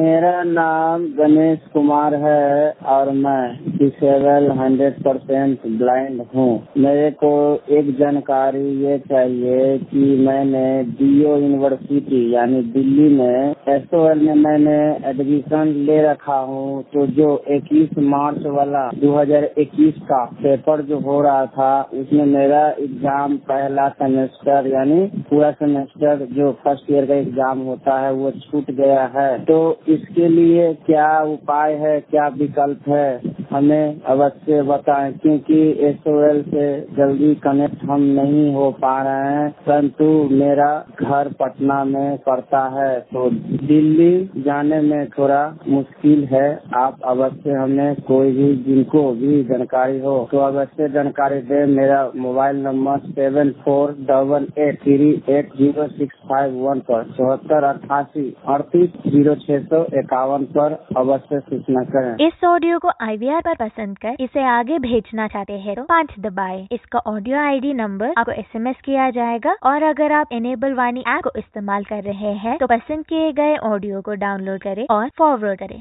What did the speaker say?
मेरा नाम गणेश कुमार है और मैं डिसेबल 100% ब्लाइंड हूँ। मेरे को एक जानकारी ये चाहिए कि मैंने डीओ यूनिवर्सिटी यानी दिल्ली में SOL में मैंने एडमिशन ले रखा हूँ। तो जो 21 मार्च वाला 2021 का पेपर जो हो रहा था उसमें मेरा एग्जाम पहला सेमेस्टर यानी पूरा सेमेस्टर जो फर्स्ट ईयर का एग्जाम होता है वो छूट गया है। तो इसके लिए क्या उपाय है, क्या विकल्प है, हमें अवश्य बताएं, क्योंकि SOL से जल्दी कनेक्ट हम नहीं हो पा रहे हैं। परंतु मेरा घर पटना में पड़ता है तो दिल्ली जाने में थोड़ा मुश्किल है। आप अवश्य हमें कोई भी जिनको भी जानकारी हो तो अवश्य जानकारी दें। मेरा मोबाइल नंबर 7488380651 पर 7488380651 पर अवश्य सूचना करें। इस ऑडियो को IVR पर पसंद कर इसे आगे भेजना चाहते हैं तो 5 दबाएं। इसका ऑडियो ID नंबर आपको SMS किया जाएगा और अगर आप इनेबल वाणी ऐप को इस्तेमाल कर रहे हैं तो पसंद किए गए ऑडियो को डाउनलोड करें और फॉरवर्ड करें।